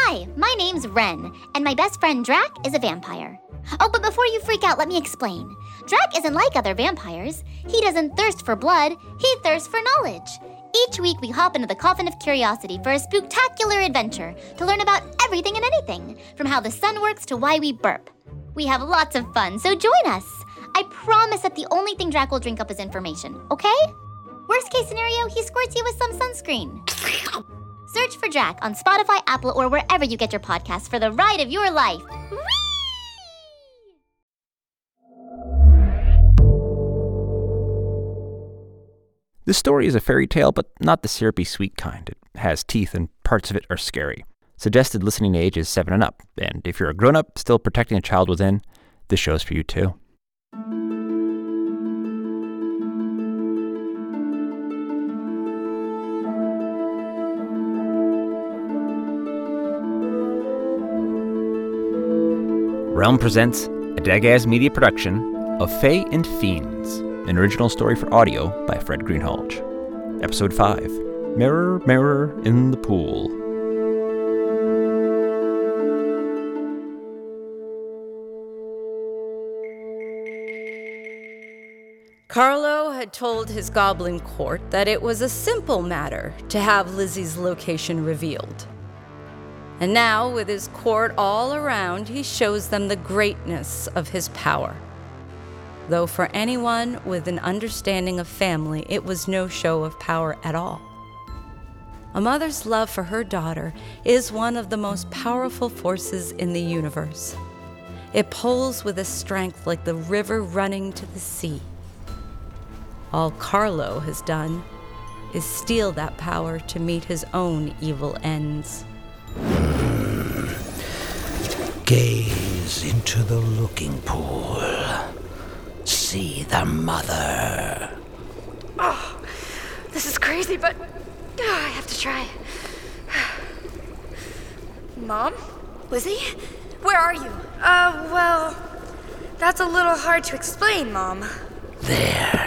Hi, my name's Ren, and my best friend Drac is a vampire. Oh, but before you freak out, let me explain. Drac isn't like other vampires. He doesn't thirst for blood, he thirsts for knowledge. Each week we hop into the Coffin of Curiosity for a spooktacular adventure to learn about everything and anything, from how the sun works to why we burp. We have lots of fun, so join us. I promise that the only thing Drac will drink up is information, okay? Worst case scenario, he squirts you with some sunscreen. Search for Drac on Spotify, Apple, or wherever you get your podcasts for the ride of your life. Whee! This story is a fairy tale, but not the syrupy sweet kind. It has teeth and parts of it are scary. Suggested listening age is 7 and up, and if you're a grown-up still protecting a child within, this show's for you too. Realm presents a Dagaz media production of Fae and Fiends, an original story for audio by Fred Greenhalgh. Episode 5, Mirror, Mirror in the Pool. Carlo had told his goblin court that it was a simple matter to have Lizzie's location revealed. And now, with his court all around, he shows them the greatness of his power. Though for anyone with an understanding of family, it was no show of power at all. A mother's love for her daughter is one of the most powerful forces in the universe. It pulls with a strength like the river running to the sea. All Carlo has done is steal that power to meet his own evil ends. Gaze into the looking pool. See the mother. Oh, this is crazy, but I have to try. Mom? Lizzie? Where are you? Well, that's a little hard to explain, Mom. There.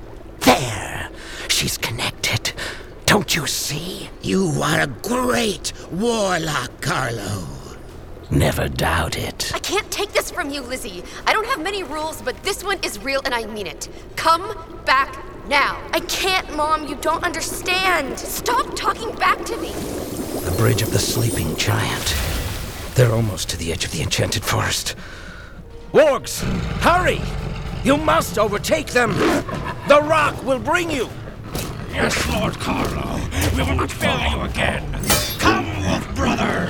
She's connected. Don't you see? You are a great warlock, Carlo. Never doubt it. I can't take this from you, Lizzie. I don't have many rules, but this one is real and I mean it. Come back now. I can't, Mom. You don't understand. Stop talking back to me. The bridge of the sleeping giant. They're almost to the edge of the enchanted forest. Wargs, hurry! You must overtake them. The rock will bring you. Yes, Lord Carlo. We will not fail you again. Come, wolf brothers!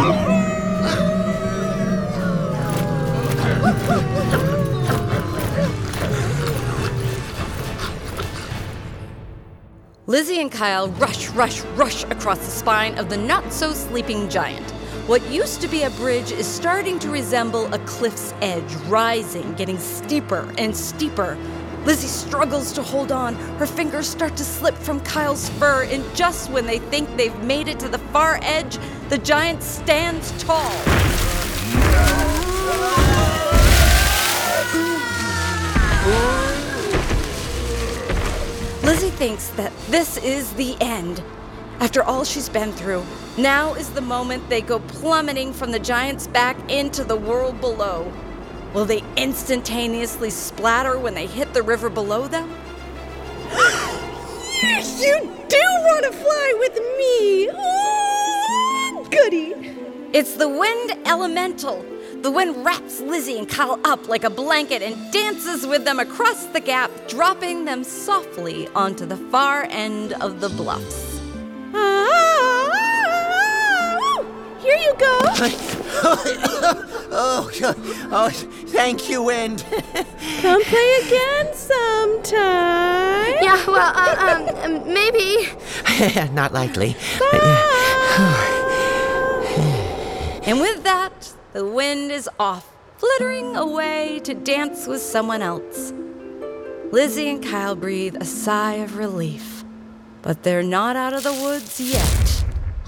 Lizzie and Kyle rush across the spine of the not-so-sleeping giant. What used to be a bridge is starting to resemble a cliff's edge, rising, getting steeper and steeper. Lizzie struggles to hold on. Her fingers start to slip from Kyle's fur, and just when they think they've made it to the far edge, the giant stands tall. Lizzie thinks that this is the end. After all she's been through, now is the moment they go plummeting from the giant's back into the world below. Will they instantaneously splatter when they hit the river below them? You do want to fly with me! Oh, goody! It's the wind elemental. The wind wraps Lizzie and Kyle up like a blanket and dances with them across the gap, dropping them softly onto the far end of the bluffs. Here you go! Oh, thank you, Wind. Come play again sometime. Yeah, well, maybe. Not likely. And with that, the wind is off, flittering away to dance with someone else. Lizzie and Kyle breathe a sigh of relief, but they're not out of the woods yet.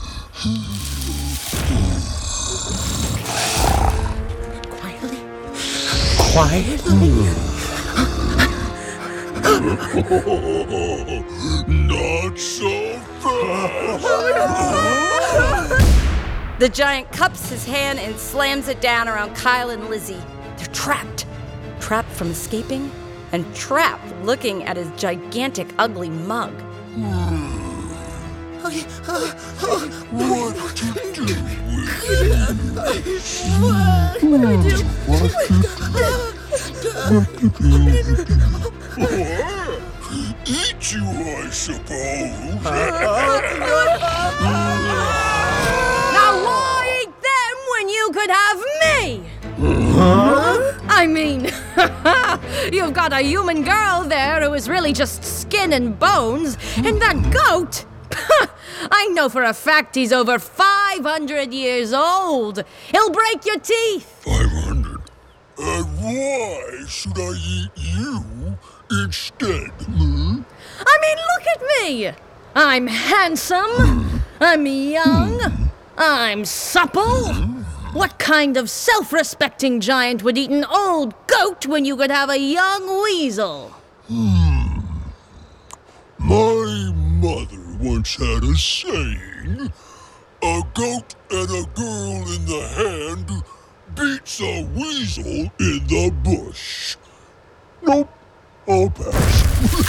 Quietly? Not so fast! The giant cups his hand and slams it down around Kyle and Lizzie. They're trapped. Trapped from escaping, and trapped looking at his gigantic, ugly mug. Eat you, I suppose. Now why eat them when you could have me? I mean, you've got a human girl there who is really just skin and bones, and that goat, I know for a fact he's over 500 years old. He'll break your teeth. 500? And why should I eat you instead? I mean, look at me. I'm handsome. I'm young. I'm supple. What kind of self-respecting giant would eat an old goat when you could have a young weasel? My mother once had a saying, a goat and a girl in the hand beats a weasel in the bush. Nope, I'll pass.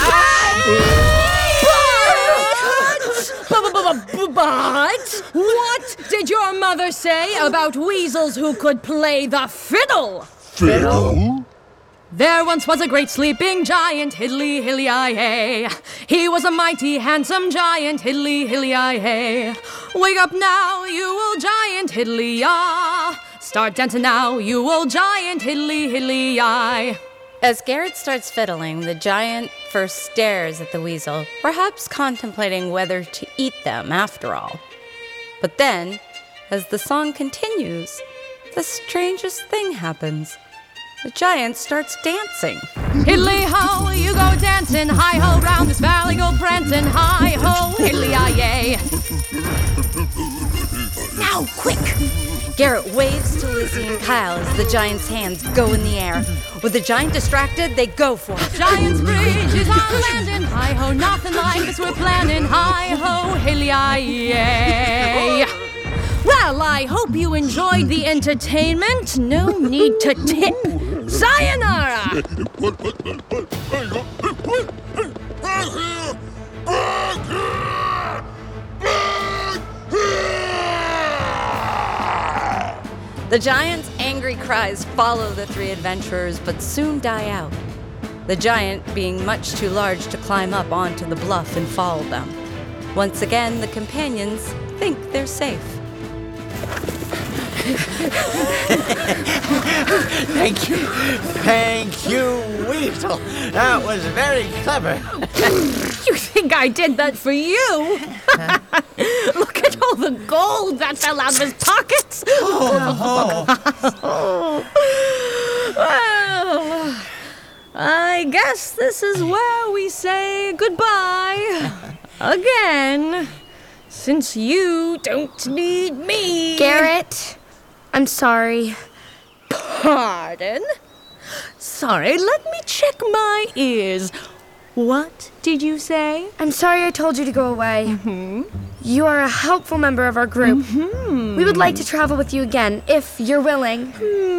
But what did your mother say about weasels who could play the fiddle? Fiddle? There once was a great sleeping giant, hiddly hilly I hey. He was a mighty handsome giant, hiddly hilly I hey. Wake up now, you old giant, hiddly ah. Start dancing now, you old giant, hiddly hilly I. As Garrett starts fiddling, the giant first stares at the weasel, perhaps contemplating whether to eat them after all. But then, as the song continues, the strangest thing happens. The giant starts dancing. Hiddly-ho, you go dancing, hi-ho, round this valley go prancing, hi-ho, hiddly-ah-yay. Now, quick! Garrett waves to Lizzie and Kyle as the giant's hands go in the air. With the giant distracted, they go for it. Giant's bridge is on landing, hi-ho, nothing like this we're planning, hi-ho, hiddly-ah-yay. Well, I hope you enjoyed the entertainment. No need to tip. Sayonara! Back here! Back here! Back here! The giant's angry cries follow the three adventurers, but soon die out. The giant being much too large to climb up onto the bluff and follow them. Once again, the companions think they're safe. Thank you, Weasel. That was very clever. You think I did that for you? Look at all the gold that fell out of his pockets. Well, I guess this is where we say goodbye. Again. Since you don't need me. Garrett, I'm sorry. Pardon? Sorry, let me check my ears. What did you say? I'm sorry I told you to go away. Mm-hmm. You are a helpful member of our group. Mm-hmm. We would like to travel with you again, if you're willing.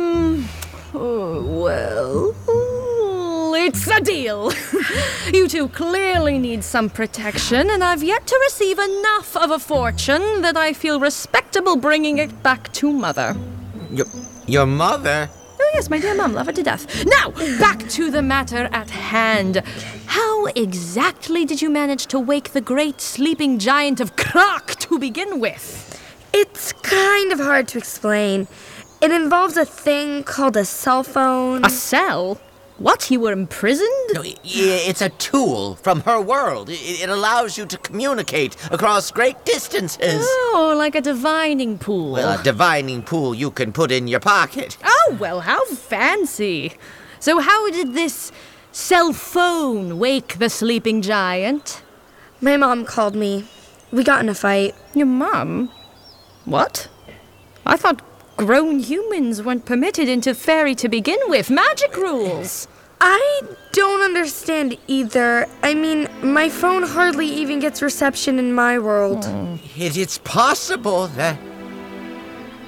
Well, it's a deal. You two clearly need some protection, and I've yet to receive enough of a fortune that I feel respectable bringing it back to Mother. Your mother? Oh, yes, my dear Mum, love her to death. Now, back to the matter at hand. How exactly did you manage to wake the great sleeping giant of Krak to begin with? It's kind of hard to explain. It involves a thing called a cell phone. A cell? What, you were imprisoned? No, it's a tool from her world. It allows you to communicate across great distances. Oh, like a divining pool. Well, a divining pool you can put in your pocket. Oh, well, how fancy. So how did this cell phone wake the sleeping giant? My mom called me. We got in a fight. Your mum? What? I thought grown humans weren't permitted into Fairy to begin with. Magic rules. I don't understand either. I mean, my phone hardly even gets reception in my world. It's possible that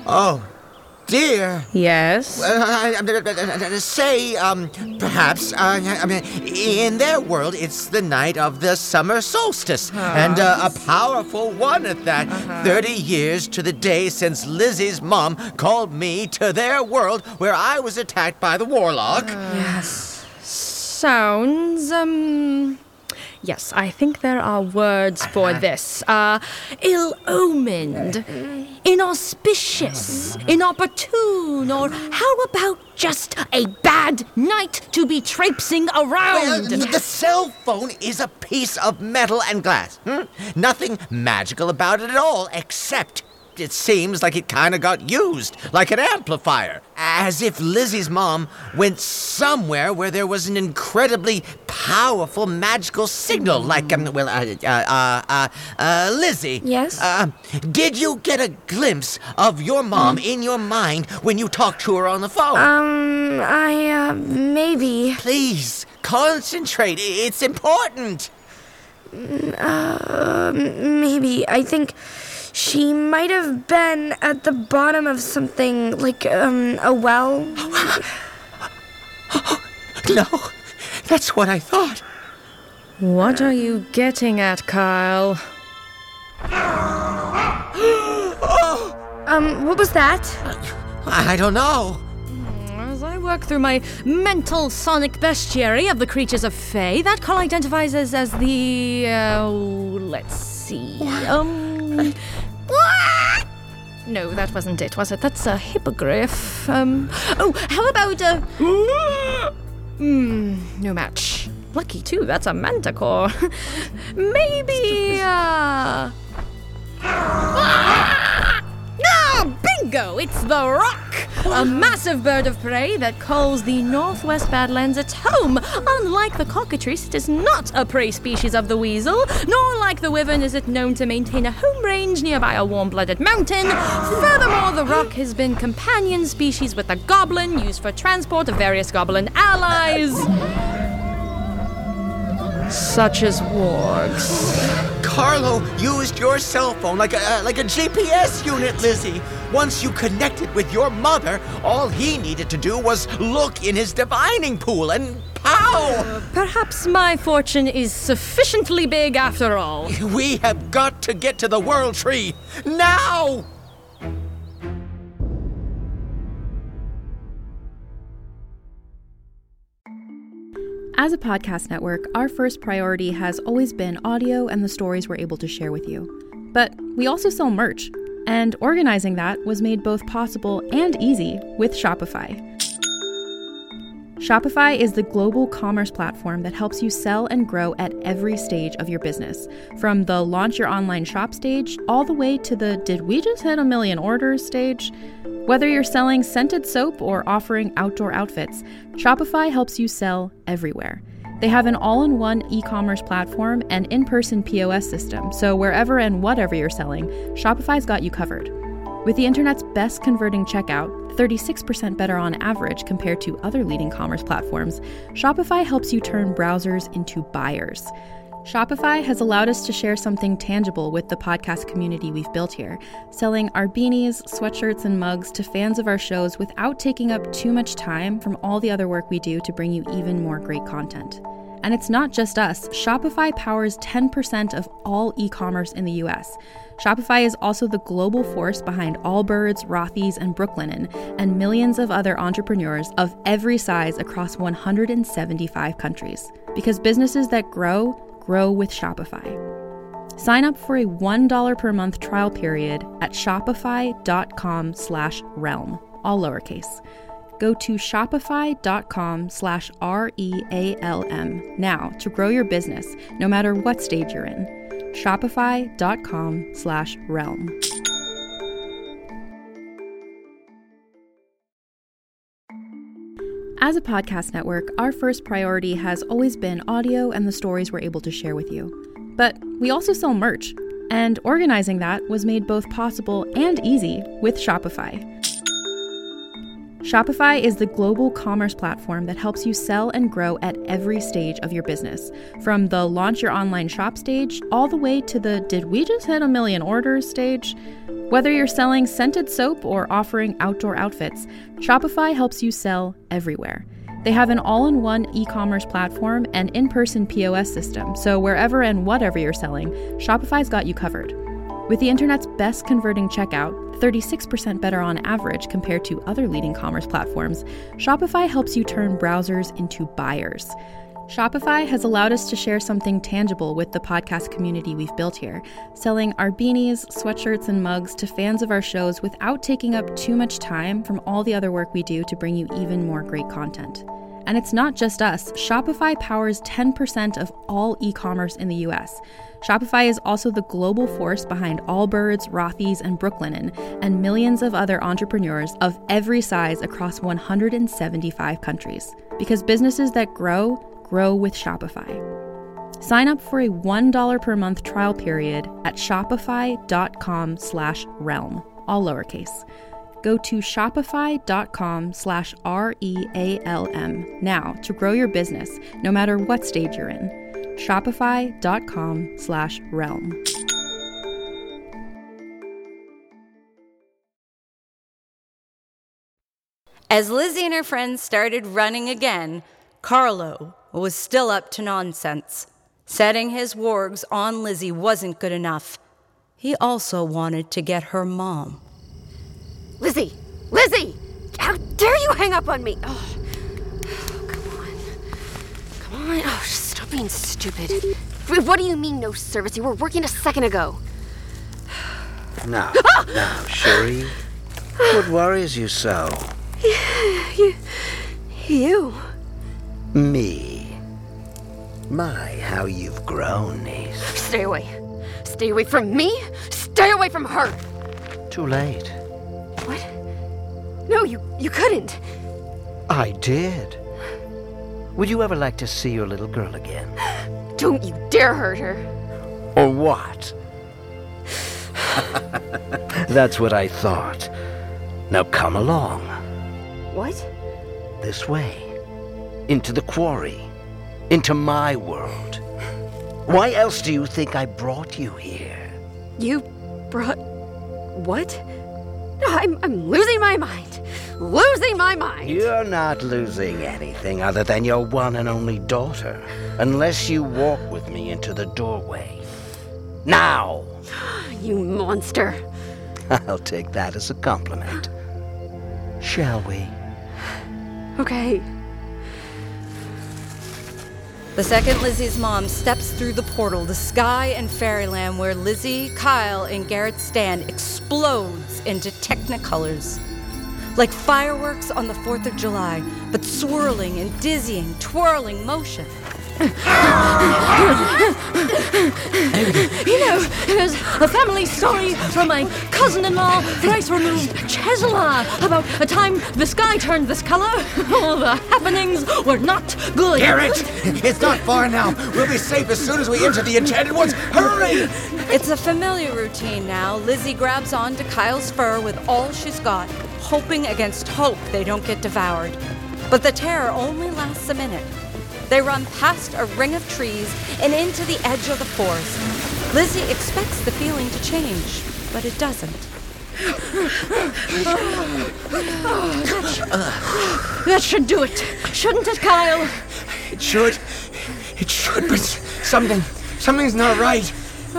Oh, dear. Yes? Say, perhaps, in their world, it's the night of the summer solstice, and a powerful one at that. 30 years to the day since Lizzie's mom called me to their world where I was attacked by the warlock. Yes. Sounds, yes, I think there are words for this. Ill-omened, inauspicious, inopportune, or how about just a bad night to be traipsing around? The cell phone is a piece of metal and glass. Nothing magical about it at all, except it seems like it kind of got used, like an amplifier. As if Lizzie's mom went somewhere where there was an incredibly powerful magical signal, like, Lizzie. Yes? Did you get a glimpse of your mom in your mind when you talked to her on the phone? Maybe. Please, concentrate. It's important. Maybe. I think she might have been at the bottom of something, like, a well. No, that's what I thought. What are you getting at, Kyle? What was that? I don't know. As I work through my mental sonic bestiary of the creatures of Fae, that call identifies as the, let's see. No, that wasn't it, was it? That's a hippogriff. How about no match. Lucky too, that's a manticore. Maybe, bingo! It's the rock! A massive bird of prey that calls the Northwest Badlands its home. Unlike the cockatrice, it is not a prey species of the weasel, nor like the wyvern is it known to maintain a home range nearby a warm-blooded mountain. Furthermore, the rock has been companion species with the goblin, used for transport of various goblin allies, such as wargs. Carlo used your cell phone like a GPS unit, Lizzie. Once you connected with your mother, all he needed to do was look in his divining pool and pow! Perhaps my fortune is sufficiently big after all. We have got to get to the World Tree now! As a podcast network, our first priority has always been audio and the stories we're able to share with you. But we also sell merch, and organizing that was made both possible and easy with Shopify. Shopify is the global commerce platform that helps you sell and grow at every stage of your business, from the launch your online shop stage all the way to the did we just hit 1 million orders stage. Whether you're selling scented soap or offering outdoor outfits, Shopify helps you sell everywhere. They have an all-in-one e-commerce platform and in-person POS system, so wherever and whatever you're selling, Shopify's got you covered. With the internet's best converting checkout, 36% better on average compared to other leading commerce platforms, Shopify helps you turn browsers into buyers. Shopify has allowed us to share something tangible with the podcast community we've built here, selling our beanies, sweatshirts, and mugs to fans of our shows without taking up too much time from all the other work we do to bring you even more great content. And it's not just us. Shopify powers 10% of all e-commerce in the US. Shopify is also the global force behind Allbirds, Rothy's, and Brooklinen, and millions of other entrepreneurs of every size across 175 countries. Because businesses that grow with Shopify. Sign up for a $1 per month trial period at shopify.com/realm, all lowercase. Go to shopify.com/REALM now to grow your business, no matter what stage you're in. Shopify.com/realm. As a podcast network, our first priority has always been audio and the stories we're able to share with you. But we also sell merch, and organizing that was made both possible and easy with Shopify. Shopify is the global commerce platform that helps you sell and grow at every stage of your business. From the launch your online shop stage, all the way to the did we just hit 1 million orders stage? Whether you're selling scented soap or offering outdoor outfits, Shopify helps you sell everywhere. They have an all-in-one e-commerce platform and in-person POS system, so wherever and whatever you're selling, Shopify's got you covered. With the internet's best converting checkout, 36% better on average compared to other leading commerce platforms, Shopify helps you turn browsers into buyers. Shopify has allowed us to share something tangible with the podcast community we've built here, selling our beanies, sweatshirts, and mugs to fans of our shows without taking up too much time from all the other work we do to bring you even more great content. And it's not just us. Shopify powers 10% of all e-commerce in the US. Shopify is also the global force behind Allbirds, Rothy's, and Brooklinen, and millions of other entrepreneurs of every size across 175 countries. Because businesses that grow with Shopify. Sign up for a $1 per month trial period at shopify.com/realm, all lowercase. Go to shopify.com/REALM now to grow your business, no matter what stage you're in. Shopify.com/realm. As Lizzie and her friends started running again, Carlo was still up to nonsense. Setting his wargs on Lizzie wasn't good enough. He also wanted to get her mom. Lizzie! Lizzie! How dare you hang up on me? Oh, come on. Come on. Oh, stop being stupid. What do you mean, no service? You were working a second ago. Now, Cherie, what worries you so? You. Me. My, how you've grown, niece. Stay away. Stay away from me. Stay away from her. Too late. What? No, you couldn't. I did. Would you ever like to see your little girl again? Don't you dare hurt her. Or what? That's what I thought. Now come along. What? This way. Into the quarry. Into my world. Why else do you think I brought you here? You brought... what? No, I'm losing my mind. Losing my mind. You're not losing anything other than your one and only daughter. Unless you walk with me into the doorway. Now! You monster. I'll take that as a compliment. Shall we? Okay. The second Lizzie's mom steps through the portal, the sky and fairyland where Lizzie, Kyle, and Garrett's stand explodes into technicolors. Like fireworks on the 4th of July, but swirling and dizzying, twirling motion. You know, there's a family story from my cousin-in-law, thrice removed Chesla, about a time the sky turned this color. Oh, the happenings were not good. Garrett! It's not far now. We'll be safe as soon as we enter the Enchanted Woods. Hurry! It's a familiar routine now. Lizzie grabs onto Kyle's fur with all she's got, hoping against hope they don't get devoured. But the terror only lasts a minute. They run past a ring of trees and into the edge of the forest. Lizzie expects the feeling to change, but it doesn't. That should do it, shouldn't it, Kyle? It should, but something's not right.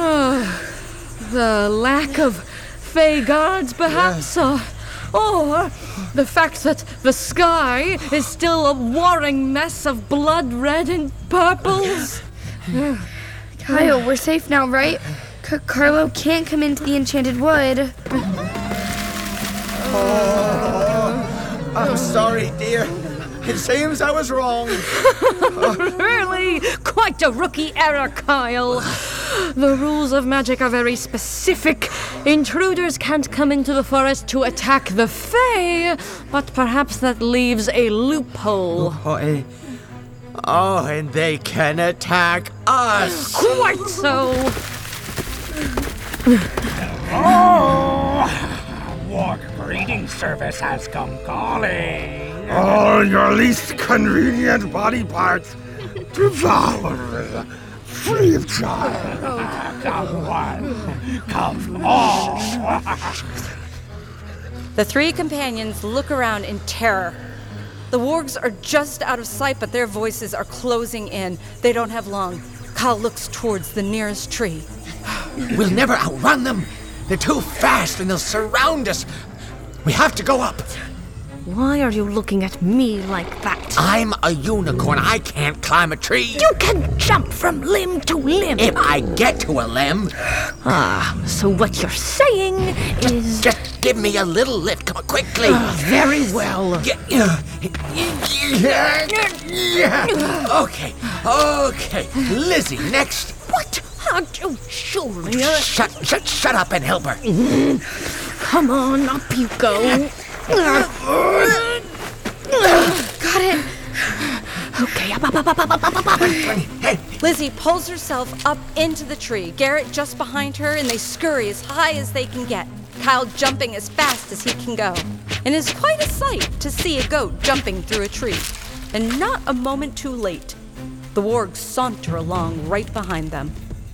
The lack of Fey guards, perhaps, or the fact that the sky is still a warring mess of blood red and purples. Kyle, we're safe now, right? Carlo can't come into the Enchanted Wood. I'm sorry, dear. It seems I was wrong. Really? Quite a rookie error, Kyle. The rules of magic are very specific. Intruders can't come into the forest to attack the Fae, but perhaps that leaves a loophole. Oh, and they can attack us. Quite so. What greetings, service has come calling. All your least convenient body parts devoured, free of charge. Come one, come all. The three companions look around in terror. The wargs are just out of sight, but their voices are closing in. They don't have long. Kyle looks towards the nearest tree. We'll never outrun them. They're too fast and they'll surround us. We have to go up. Why are you looking at me like that? I'm a unicorn. I can't climb a tree. You can jump from limb to limb. If I get to a limb. So what you're saying is... Just give me a little lift. Come on, quickly. Very well. Okay. Lizzie, next. What? Julia. Shut up and help her. Come on, up you go. Got it. Okay, up. Hey. Lizzie pulls herself up into the tree, Garrett just behind her, and they scurry as high as they can get, Kyle jumping as fast as he can go. And it's quite a sight to see a goat jumping through a tree. And not a moment too late, the wargs saunter along right behind them.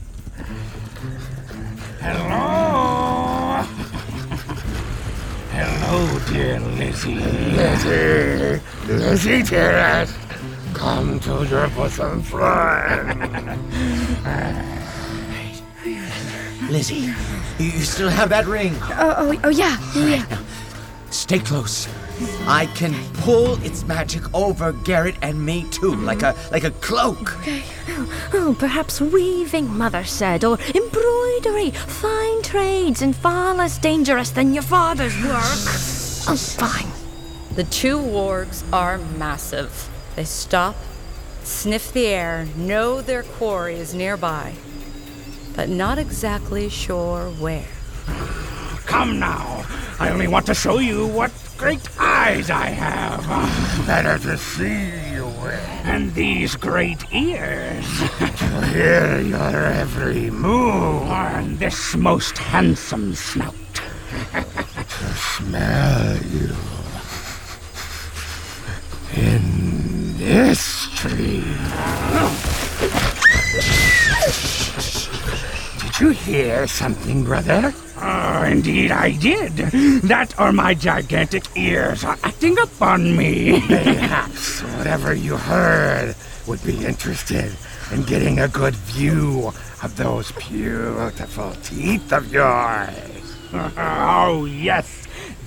Hello. Hello, dear Lizzie. Lizzie, dearest. Come to your bosom friend. Lizzie, you still have that ring. Oh, yeah. Now, stay close. I can pull its magic over Garrett and me too, like a cloak. Okay. Oh, perhaps weaving, Mother said, or embroidery, fine trades, and far less dangerous than your father's work. Oh, fine. The two wargs are massive. They stop, sniff the air, know their quarry is nearby, but not exactly sure where. Come now. I only want to show you what great eyes I have. Better to see you with. And these great ears. To hear your every move. And this most handsome snout. To smell you. In this tree. Did you hear something, brother? Indeed I did. That or my gigantic ears are acting up on me. Perhaps whatever you heard would be interested in getting a good view of those beautiful teeth of yours. Oh, yes.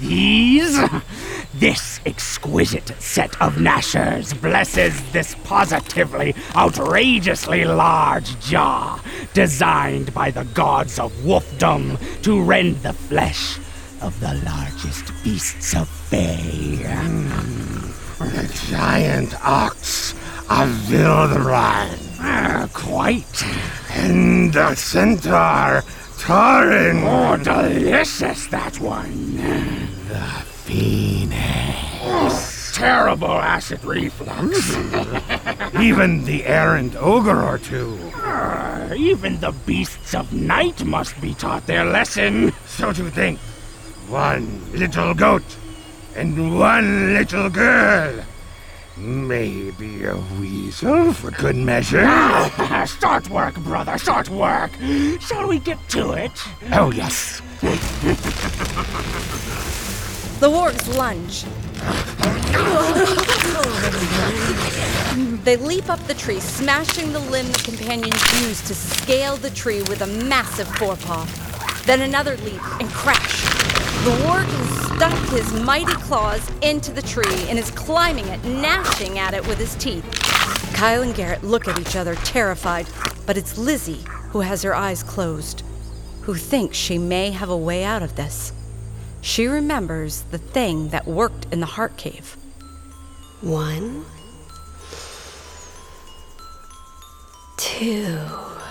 This exquisite set of gnashers blesses this positively outrageously large jaw, designed by the gods of wolfdom to rend the flesh of the largest beasts of Fae. The giant ox of Vilderbrand. Quite. And the centaur Tarin. Oh, delicious, that one. The phoenix. Terrible acid reflux. Even the errant ogre or two. Even the beasts of night must be taught their lesson. So to think, one little goat and one little girl. Maybe a weasel for good measure. Start work, brother, start work. Shall we get to it? Oh, yes. The wargs lunge. They leap up the tree, smashing the limb the companions used to scale the tree with a massive forepaw. Then another leap and crash. The warg has stuck his mighty claws into the tree and is climbing it, gnashing at it with his teeth. Kyle and Garrett look at each other, terrified, but it's Lizzie who has her eyes closed, who thinks she may have a way out of this. She remembers the thing that worked in the heart cave. 1, 2,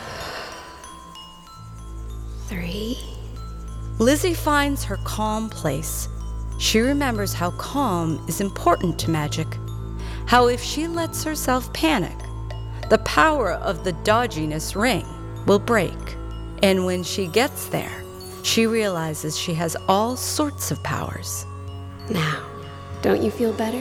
3. Lizzie finds her calm place. She remembers how calm is important to magic. How if she lets herself panic, the power of the dodginess ring will break. And when she gets there, she realizes she has all sorts of powers. Now, don't you feel better?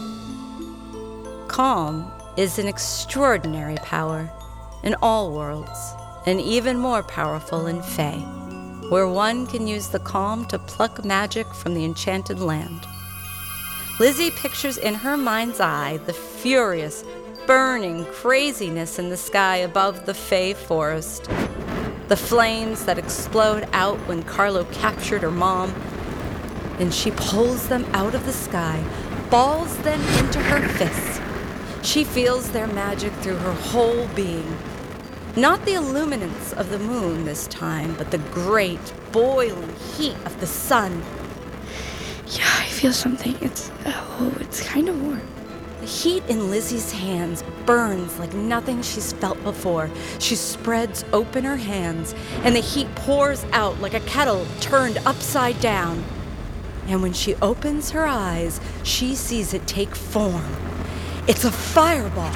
Calm is an extraordinary power in all worlds, and even more powerful in Fae, where one can use the calm to pluck magic from the enchanted land. Lizzie pictures in her mind's eye the furious, burning craziness in the sky above the Fae forest, the flames that explode out when Carlo captured her mom. Then she pulls them out of the sky, balls them into her fists. She feels their magic through her whole being. Not the illuminance of the moon this time, but the great, boiling heat of the sun. Yeah, I feel something. It's kind of warm. The heat in Lizzie's hands burns like nothing she's felt before. She spreads open her hands, and the heat pours out like a kettle turned upside down. And when she opens her eyes, she sees it take form. It's a fireball.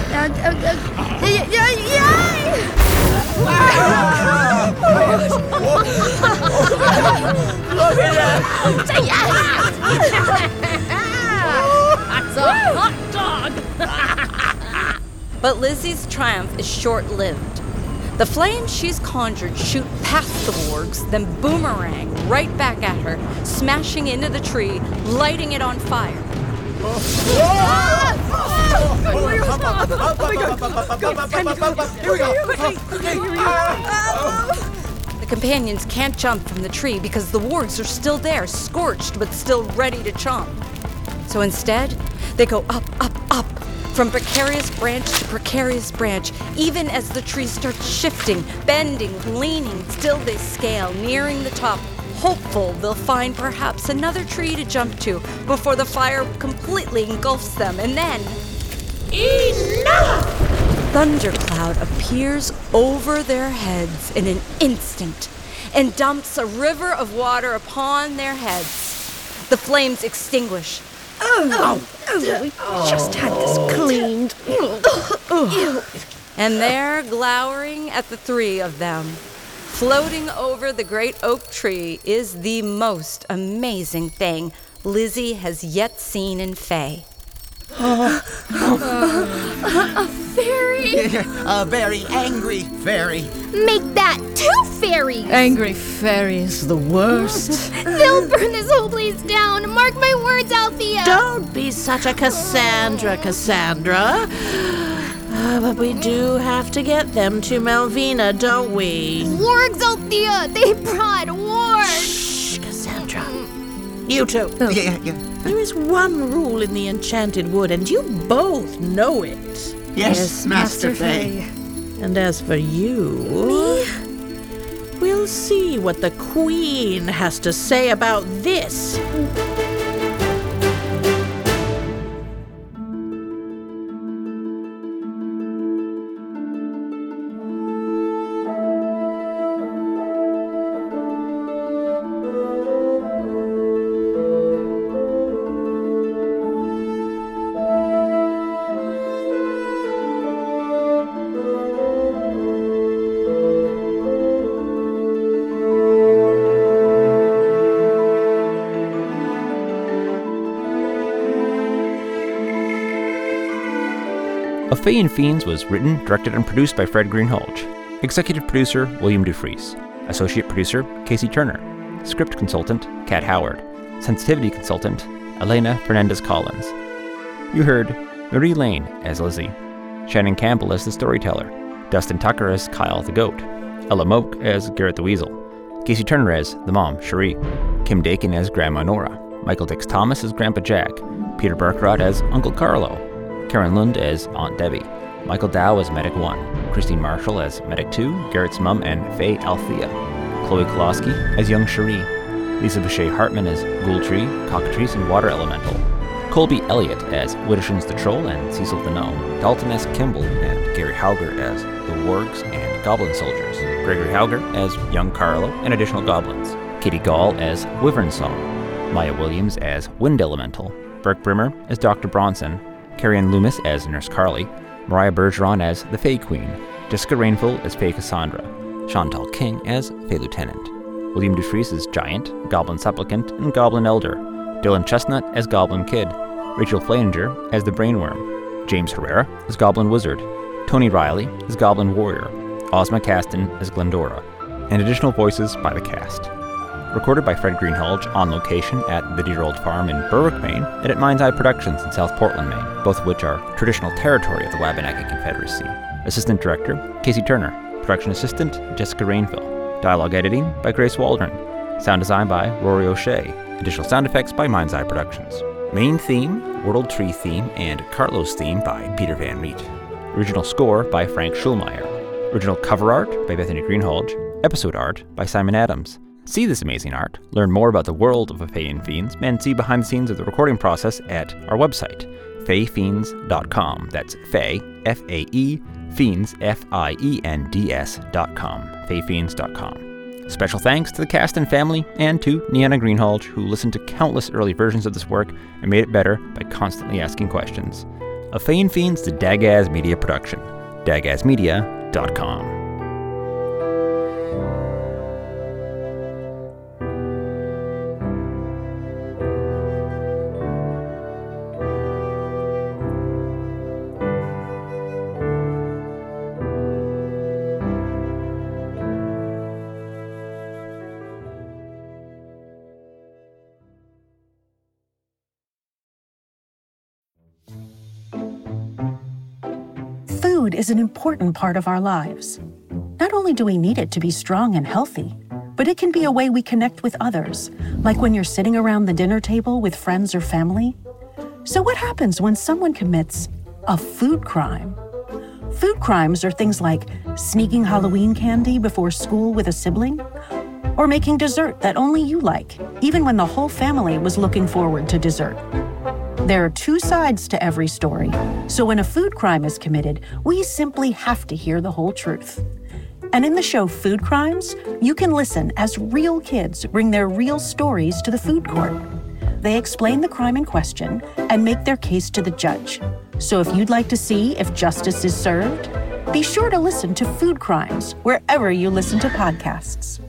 Look at that! That's a hot dog! But Lizzie's triumph is short-lived. The flames she's conjured shoot past the wargs, then boomerang right back at her, smashing into the tree, lighting it on fire. The companions can't jump from the tree because the wargs are still there, scorched but still ready to chomp. So instead, they go up, up, up, from precarious branch to precarious branch. Even as the tree starts shifting, bending, leaning, still they scale, nearing the top, hopeful they'll find perhaps another tree to jump to before the fire completely engulfs them. And then... enough! Thundercloud appears over their heads in an instant and dumps a river of water upon their heads. The flames extinguish. We just had this cleaned. And there, glowering at the three of them, floating over the great oak tree, is the most amazing thing Lizzie has yet seen in Fae. A fairy? A very angry fairy. Make that 2 fairies! Angry fairies, the worst. They'll burn this whole place down. Mark my words, Althea. Don't be such a Cassandra. But we do have to get them to Melvina, don't we? Wargs, Althea! They brought wargs! Shh, Cassandra. You two. Yeah. There is one rule in the Enchanted Wood, and you both know it. Yes, Master Fae. And as for you... We'll see what the Queen has to say about this. A Fae in Fiends was written, directed, and produced by Fred Greenhalgh. Executive producer, William Dufries. Associate producer, Casey Turner. Script consultant, Kat Howard. Sensitivity consultant, Elena Fernandez-Collins. You heard Marie Lane as Lizzie, Shannon Campbell as the storyteller, Dustin Tucker as Kyle the goat, Ella Moak as Garrett the weasel, Casey Turner as the mom, Cherie, Kim Dakin as Grandma Nora, Michael Dix Thomas as Grandpa Jack, Peter Burkrot as Uncle Carlo, Karen Lund as Aunt Debbie, Michael Dow as Medic 1, Christine Marshall as Medic 2, Garrett's mom and Faye Althea, Chloe Koloski as young Cherie, Lisa Boucher Hartman as Ghoultree, Cockatrice, and Water Elemental, Colby Elliott as Widdershins the Troll and Cecil the Gnome, Dalton S. Kimball and Gary Hauger as the Wargs and Goblin Soldiers, Gregory Hauger as young Carlo and additional goblins, Katie Gall as Wyvern Song, Maya Williams as Wind Elemental, Burke Brimmer as Dr. Bronson, Carrie-Ann Loomis as Nurse Carly, Mariah Bergeron as the Fae Queen, Jessica Rainful as Fae Cassandra, Chantal King as Fae Lieutenant, William Dufries as Giant, Goblin Supplicant, and Goblin Elder, Dylan Chestnut as Goblin Kid, Rachel Flaniger as the Brainworm, James Herrera as Goblin Wizard, Tony Riley as Goblin Warrior, Ozma Caston as Glendora, and additional voices by the cast. Recorded by Fred Greenhalgh on location at the Dear Old Farm in Berwick, Maine, and at Mind's Eye Productions in South Portland, Maine, both of which are traditional territory of the Wabanaki Confederacy. Assistant Director, Casey Turner. Production Assistant, Jessica Rainville. Dialogue editing by Grace Waldron. Sound design by Rory O'Shea. Additional sound effects by Mind's Eye Productions. Main theme, World Tree theme, and Carlos theme by Peter Van Riet. Original score by Frank Schulmeyer. Original cover art by Bethany Greenhalgh. Episode art by Simon Adams. See this amazing art, learn more about the world of Fae and Fiends, and see behind the scenes of the recording process at our website, faefiends.com. That's Fae, F-A-E, Fiends, F-I-E-N-D-S.com, faefiends.com. Special thanks to the cast and family, and to Niana Greenhalgh, who listened to countless early versions of this work and made it better by constantly asking questions. A Fae and Fiends to Dagaz Media production, dagazmedia.com. Food is an important part of our lives. Not only do we need it to be strong and healthy, but it can be a way we connect with others, like when you're sitting around the dinner table with friends or family. So what happens when someone commits a food crime? Food crimes are things like sneaking Halloween candy before school with a sibling, or making dessert that only you like, even when the whole family was looking forward to dessert. There are two sides to every story, so when a food crime is committed, we simply have to hear the whole truth. And in the show Food Crimes, you can listen as real kids bring their real stories to the food court. They explain the crime in question and make their case to the judge. So if you'd like to see if justice is served, be sure to listen to Food Crimes wherever you listen to podcasts.